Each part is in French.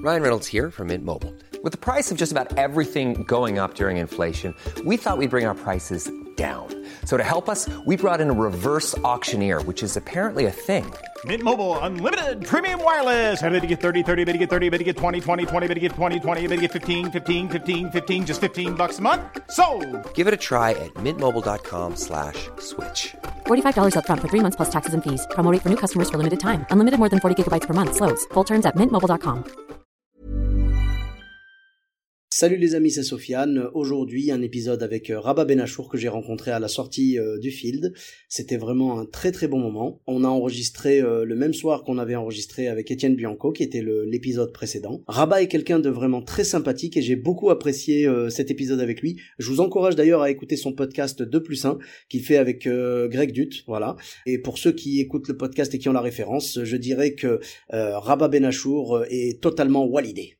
Ryan Reynolds here from Mint Mobile. With the price of just about everything going up during inflation, we thought we'd bring our prices down. So to help us, we brought in a reverse auctioneer, which is apparently a thing. Mint Mobile Unlimited Premium Wireless. How to get 30, 30, bit to get 30, bit to get 20, 20, 20, bit to get 20, 20, bit to get 15, 15, 15, 15, just $15 a month? Sold! Give it a try at mintmobile.com/switch. $45 up front for 3 months plus taxes and fees. Promo rate for new customers for limited time. Unlimited more than 40 gigabytes per month. Slows full terms at mintmobile.com. Salut les amis, c'est Sofiane. Aujourd'hui, un épisode avec Rabah Benachour que j'ai rencontré à la sortie du Field. C'était vraiment un très très bon moment. On a enregistré le même soir qu'on avait enregistré avec Étienne Bianco, qui était l'épisode précédent. Rabah est quelqu'un de vraiment très sympathique et j'ai beaucoup apprécié cet épisode avec lui. Je vous encourage d'ailleurs à écouter son podcast 2+1 qu'il fait avec Greg Dutt, voilà. Et pour ceux qui écoutent le podcast et qui ont la référence, je dirais que Rabah Benachour est totalement walidé.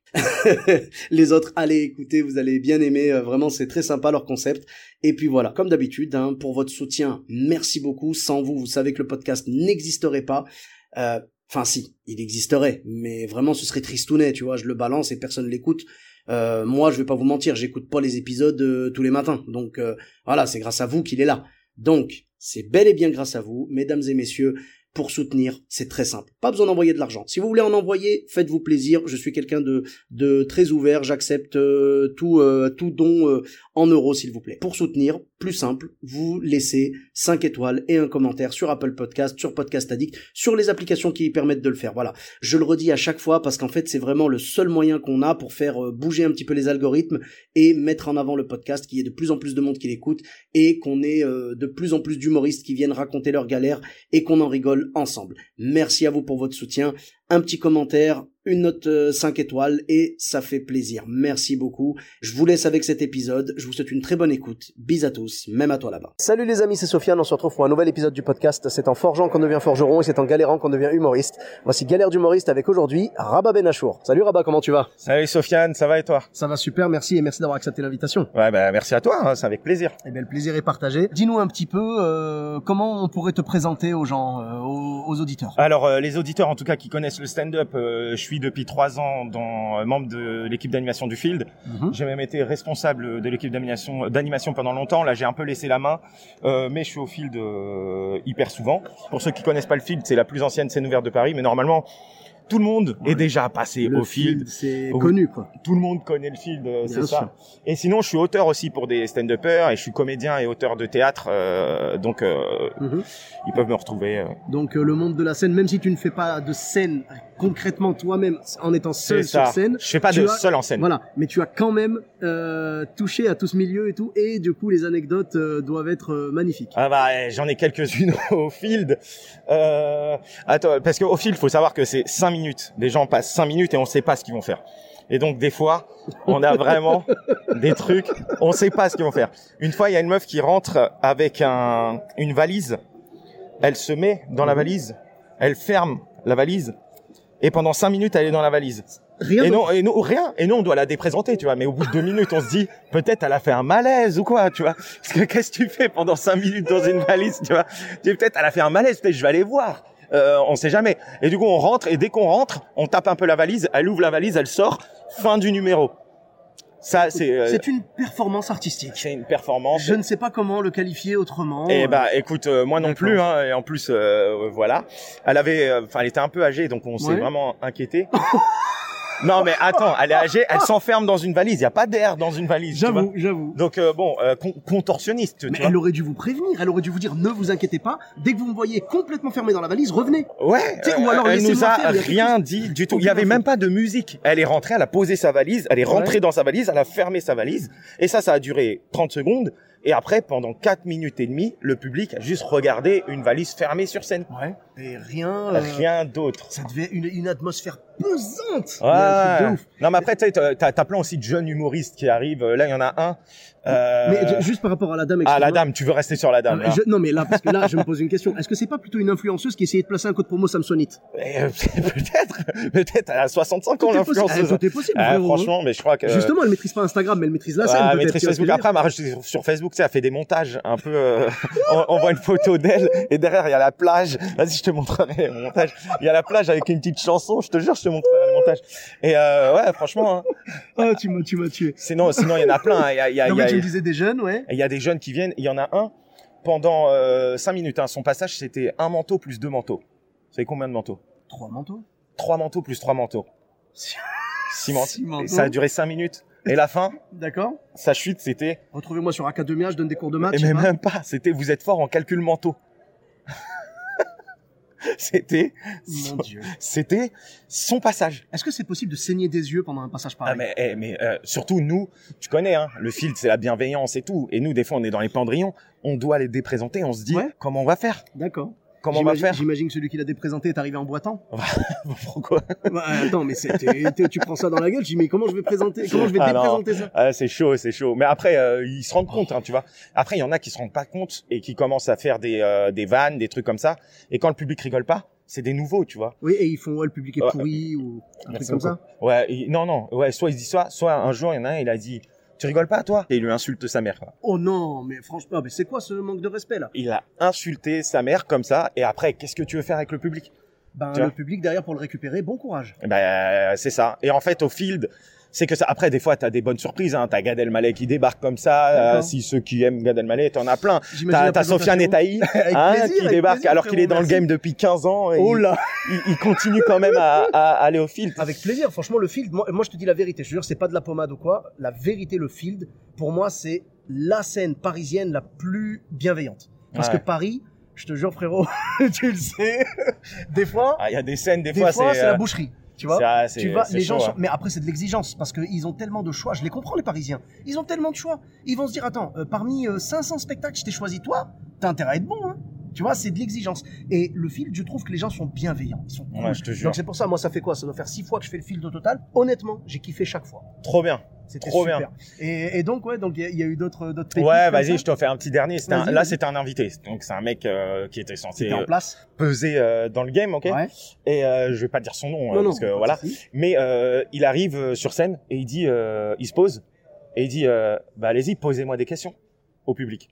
Les autres, allez écouter, vous allez bien aimer, vraiment c'est très sympa leur concept. Et puis voilà, comme d'habitude, pour votre soutien, merci beaucoup. Sans vous, vous savez que le podcast n'existerait pas. Enfin si, il existerait, mais vraiment ce serait tristounet, tu vois, je le balance et personne l'écoute. Moi je vais pas vous mentir, j'écoute pas les épisodes tous les matins, donc voilà, c'est grâce à vous qu'il est là. Donc c'est bel et bien grâce à vous, mesdames et messieurs. Pour soutenir, c'est très simple. Pas besoin d'envoyer de l'argent. Si vous voulez en envoyer, faites-vous plaisir. Je suis quelqu'un de très ouvert. J'accepte tout don en euros, s'il vous plaît. Pour soutenir, plus simple, vous laissez 5 étoiles et un commentaire sur Apple Podcast, sur Podcast Addict, sur les applications qui permettent de le faire. Voilà. Je le redis à chaque fois parce qu'en fait, c'est vraiment le seul moyen qu'on a pour faire bouger un petit peu les algorithmes et mettre en avant le podcast, qu'il y ait de plus en plus de monde qui l'écoute et qu'on ait de plus en plus d'humoristes qui viennent raconter leurs galères et qu'on en rigole ensemble. Merci à vous pour votre soutien. Un petit commentaire, une note 5 étoiles et ça fait plaisir. Merci beaucoup. Je vous laisse avec cet épisode. Je vous souhaite une très bonne écoute. Bis à tous, même à toi là-bas. Salut les amis, c'est Sofiane. On se retrouve pour un nouvel épisode du podcast. C'est en forgeant qu'on devient forgeron et c'est en galérant qu'on devient humoriste. Voici Galère d'humoriste avec aujourd'hui Rabah Benachour. Salut Rabah, comment tu vas? Salut Sofiane, ça va et toi? Ça va super, merci et merci d'avoir accepté l'invitation. Ouais, merci à toi, hein, c'est avec plaisir. Eh bien, le plaisir est partagé. Dis-nous un petit peu comment on pourrait te présenter aux gens, aux auditeurs. Alors les auditeurs en tout cas qui connaissent le stand-up, je suis depuis 3 ans membre de l'équipe d'animation du Field. J'ai même été responsable de l'équipe d'animation pendant longtemps. Là, j'ai un peu laissé la main, mais je suis au Field hyper souvent. Pour ceux qui connaissent pas le Field, c'est la plus ancienne scène ouverte de Paris, mais normalement tout le monde est déjà passé au Field. C'est connu, quoi. Tout le monde connaît le Field, c'est Bien ça. sûr. Et sinon, je suis auteur aussi pour des stand-uppers et je suis comédien et auteur de théâtre, donc ils peuvent me retrouver. Donc le monde de la scène, même si tu ne fais pas de scène concrètement toi-même en étant seul sur scène. Je fais pas seul en scène. Voilà, mais tu as quand même touché à tout ce milieu et tout, et du coup les anecdotes doivent être magnifiques. Ah j'en ai quelques-unes au Field. Attends, parce qu'au Field, faut savoir que c'est 5 minutes. Les gens passent 5 minutes et on sait pas ce qu'ils vont faire. Et donc des fois, on a vraiment des trucs, on sait pas ce qu'ils vont faire. Une fois, il y a une meuf qui rentre avec une valise. Elle se met dans la valise, elle ferme la valise et pendant 5 minutes, elle est dans la valise. Rien. Rien. Et nous, on doit la déprésenter, tu vois. Mais au bout de 2 minutes, on se dit, peut-être elle a fait un malaise ou quoi, tu vois. Parce que qu'est-ce que tu fais pendant 5 minutes dans une valise, tu vois? Tu dis, peut-être elle a fait un malaise, peut-être je vais aller voir. On sait jamais. Et du coup, on rentre, et dès qu'on rentre, on tape un peu la valise, elle ouvre la valise, elle sort, fin du numéro. Ça, c'est une performance artistique. C'est une performance. Je ne sais pas comment le qualifier autrement. Eh écoute, moi non plus, hein, et en plus, voilà. Elle était un peu âgée, donc on s'est vraiment inquiété. Non, mais attends, elle est âgée, elle s'enferme dans une valise. Il y a pas d'air dans une valise. J'avoue. Donc contorsionniste. Mais elle aurait dû vous prévenir. Elle aurait dû vous dire ne vous inquiétez pas. Dès que vous me voyez complètement fermé dans la valise, revenez. Ouais. Ou alors elle nous a rien dit du tout. Il y avait même pas de musique. Elle est rentrée, elle a posé sa valise, elle est rentrée dans sa valise, elle a fermé sa valise. Et ça a duré 30 secondes. Et après, pendant 4 minutes et demie, le public a juste regardé une valise fermée sur scène. Ouais. Et rien d'autre. Ça devait une atmosphère pesante. Ouais. Non, mais après, tu sais, t'as plein aussi de jeunes humoristes qui arrivent. Là, il y en a un Mais juste par rapport à la dame, Ah, la excuse-moi. dame, tu veux rester sur la dame, là. Non, mais là, parce que là, je me pose une question. Est-ce que c'est pas plutôt une influenceuse qui essayait de placer un code promo Samsonite? Peut-être, elle a 65 ans, l'influenceuse. Tout est possible, frérot, franchement, mais je crois que... Justement, elle maîtrise pas Instagram, mais elle maîtrise la scène. Ah, peut-être, maîtrise tu vois ce que Facebook. je veux Après, elle m'a rajouté sur Facebook, tu sais, elle fait des montages un peu, on voit une photo d'elle, et derrière, il y a la plage. Vas-y, je te montrerai le montage. Il y a la plage avec une petite chanson, je te jure, je te montrerai le montage. Et, ouais, franchement, hein. dire. Oh, tu m'as tué. Sinon, il y en a plein, hein. Non, mais tu me disais des jeunes, ouais. Il y a des jeunes qui viennent, il y en a un, pendant 5 minutes, hein, son passage, c'était un manteau plus 2 manteaux. Vous savez combien de manteaux? 3 manteaux. 3 manteaux plus 3 manteaux. 6 manteaux. 6 manteaux. Et ça a duré 5 minutes. Et la fin, D'accord. sa chute, c'était... Retrouvez-moi sur Academia, je donne des cours de maths. Et je sais mais pas. même pas, c'était vous êtes fort en calcul mentaux. C'était Mon Dieu. c'était son passage. Est-ce que c'est possible de saigner des yeux pendant un passage Ah pareil? mais surtout nous, tu connais hein, le field c'est la bienveillance et tout et nous des fois on est dans les pendrillons, on doit les déprésenter, on se dit Ouais. comment on va faire? D'accord. Comment on va faire? J'imagine que celui qui l'a déprésenté est arrivé en boitant. Pourquoi? Bah, attends, mais tu prends ça dans la gueule, je dis mais comment je vais présenter, comment je vais Ah non. déprésenter ça? Ah, c'est chaud. Mais après, ils se rendent compte, hein, tu vois. Après, il y en a qui se rendent pas compte et qui commencent à faire des vannes, des trucs comme ça. Et quand le public rigole pas, c'est des nouveaux, tu vois. Oui, et ils font le public est pourri ou un truc Merci comme beaucoup. ça. Ouais, non. Ouais, soit il se dit soit un jour, il y en a un, il a dit, tu rigoles pas, toi? Et il lui insulte sa mère, quoi. Oh non, mais franchement, mais c'est quoi ce manque de respect là? Il a insulté sa mère comme ça. Et après, qu'est-ce que tu veux faire avec le public? Ben Tu le vois. public derrière pour le récupérer, bon courage. C'est ça. Et en fait, au field, c'est que ça. Après, des fois, t'as des bonnes surprises. Hein. T'as Gad Elmaleh qui débarque comme ça. D'accord. Si ceux qui aiment Gad Elmaleh, t'en as plein. J'imagine la T'as Sofiane présentation. Etaï Avec hein, plaisir, qui avec débarque plaisir, alors qu'il est dans frérot, le game merci. depuis 15 ans. Et Oh là. il continue quand même à aller au field. Avec plaisir, franchement le field, moi je te dis la vérité, je te jure c'est pas de la pommade ou quoi, la vérité le field, pour moi c'est la scène parisienne la plus bienveillante. Parce Ouais. que Paris, je te jure frérot, tu le sais, des fois, Ah, il y a des scènes, des des fois, fois c'est la euh, boucherie. Tu vois, c'est- tu vas, c'est les gens chaud, sont- hein. mais après c'est de l'exigence parce qu'ils ont tellement de choix. Je les comprends les Parisiens. Ils ont tellement de choix. Ils vont se dire attends, parmi 500 spectacles, je t'ai choisi toi. T'as intérêt à être bon, hein. Tu vois, c'est de l'exigence. Et le field, je trouve que les gens sont bienveillants. Ils sont cool. Ouais, je te jure. Donc c'est pour ça, moi ça fait quoi? Ça doit faire 6 fois que je fais le field au total. Honnêtement, j'ai kiffé chaque fois. Trop bien. C'était Trop super. bien. Et donc ouais, donc il y a eu d'autres pépites Ouais, comme vas-y, ça je te fais un petit dernier. Vas-y, Là, vas-y. c'était un invité. Donc, c'est un mec qui était censé C'était en place. peser dans le game, ok? Ouais. Et je vais pas dire son nom, Non, parce que pas de voilà. souci. Mais il arrive sur scène et il dit, il se pose et il dit, bah allez-y, posez-moi des questions au public.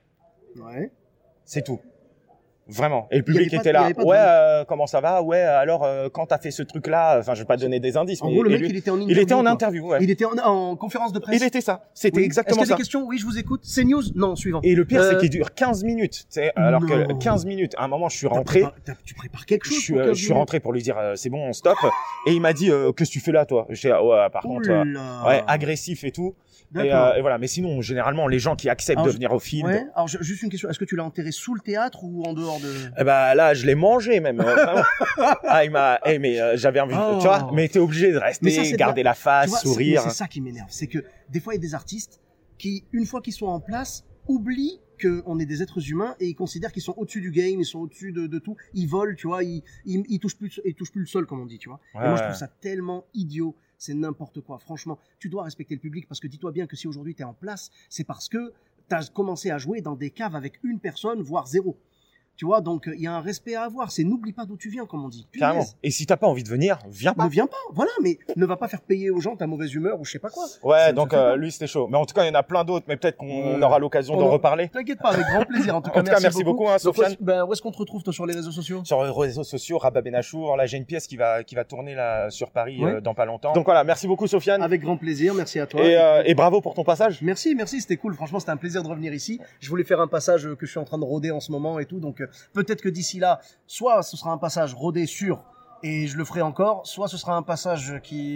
Ouais. C'est tout. Vraiment. Et le Il y avait public pas- était il y là. avait pas de- Ouais, comment ça va? Ouais, alors quand t'as fait ce truc-là, enfin, je vais pas te donner des indices. En mais gros, le et mec, lui, il était en interview. il était en quoi. interview, ouais. Il était en conférence de presse. Il était ça. C'était Oui. exactement Est-ce qu'il y a ça. des questions? Oui, je vous écoute. C'est news? Non, suivant. Et le pire, c'est Euh, qu'il dure 15 minutes. Tu sais, alors non. que 15 minutes, à un moment, je suis T'as rentré. tu prépares quelque Je chose suis, pour 15 je suis minutes rentré pour lui dire c'est bon, on stop. Et il m'a dit qu'est-ce que tu fais là, toi? J'ai dit, ouais, par contre, Oula. ouais, agressif et tout. D'accord. Et voilà. Mais sinon, généralement, les gens qui acceptent Alors, de venir au field, Ouais. Alors juste une question. Est-ce que tu l'as enterré sous le théâtre ou en dehors de? eh ben là, je l'ai mangé même. Vraiment. Ah, il m'a. Mais j'avais envie. Oh. Tu vois. Mais t'es obligé de Mais rester, ça, c'est de garder la Tu face, vois, sourire. C'est ça qui m'énerve. C'est que des fois, il y a des artistes qui, une fois qu'ils sont en place, oublient qu'on est des êtres humains et ils considèrent qu'ils sont au-dessus du game, ils sont au-dessus de tout. Ils volent, tu vois, ils touchent plus le sol, comme on dit, tu vois. Ouais, et moi, je ouais. trouve ça tellement idiot. C'est n'importe quoi. Franchement, tu dois respecter le public parce que dis-toi bien que si aujourd'hui tu es en place, c'est parce que tu as commencé à jouer dans des caves avec une personne, voire zéro. Tu vois, donc il y a un respect à avoir. C'est n'oublie pas d'où tu viens, comme on dit. Punaise. Carrément. Et si t'as pas envie de venir, viens pas. Ne viens pas, voilà, mais ne va pas faire payer aux gens ta mauvaise humeur ou je sais pas quoi. Ouais, Ça ne donc se fait pas. lui c'était chaud. Mais en tout cas, il y en a plein d'autres. Mais peut-être qu'on Ouais. aura l'occasion d'en On en- reparler. T'inquiète pas, avec grand plaisir. En tout cas, merci beaucoup, hein, Donc, Sofiane. où est-ce qu'on te retrouve toi sur les réseaux sociaux? Sur les réseaux sociaux, Rabat Benachour. Là, j'ai une pièce qui va tourner là sur Paris Ouais. dans pas longtemps. Donc voilà, merci beaucoup, Sofiane. Avec grand plaisir, merci à toi. Et bravo pour ton passage. Merci, c'était cool. Franchement, c'était un plaisir de revenir ici. Je voulais faire un passage que je suis en train de roder en ce moment et tout. Donc, peut-être que d'ici là, soit ce sera un passage rodé sûr et je le ferai encore, soit ce sera un passage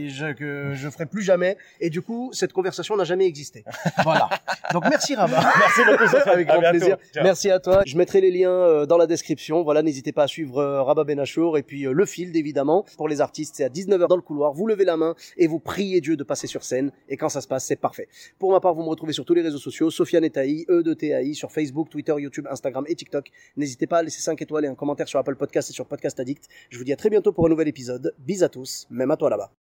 que je ferai plus jamais. Et du coup, cette conversation n'a jamais existé. Voilà. Donc, merci Rabat. Merci beaucoup, Sofiane. Avec À grand bientôt. plaisir. Ciao. Merci à toi. Je mettrai les liens dans la description. Voilà, n'hésitez pas à suivre Rabat Benachour et puis le field évidemment. Pour les artistes, c'est à 19h dans le couloir. Vous levez la main et vous priez Dieu de passer sur scène. Et quand ça se passe, c'est parfait. Pour ma part, vous me retrouvez sur tous les réseaux sociaux. Sofiane Etaï, E2TAI, sur Facebook, Twitter, YouTube, Instagram et TikTok. N'hésitez pas à laisser 5 étoiles et un commentaire sur Apple Podcast et sur Podcast Addict. Je vous dis à très bientôt pour un nouvel épisode. Bis à tous, même à toi là-bas.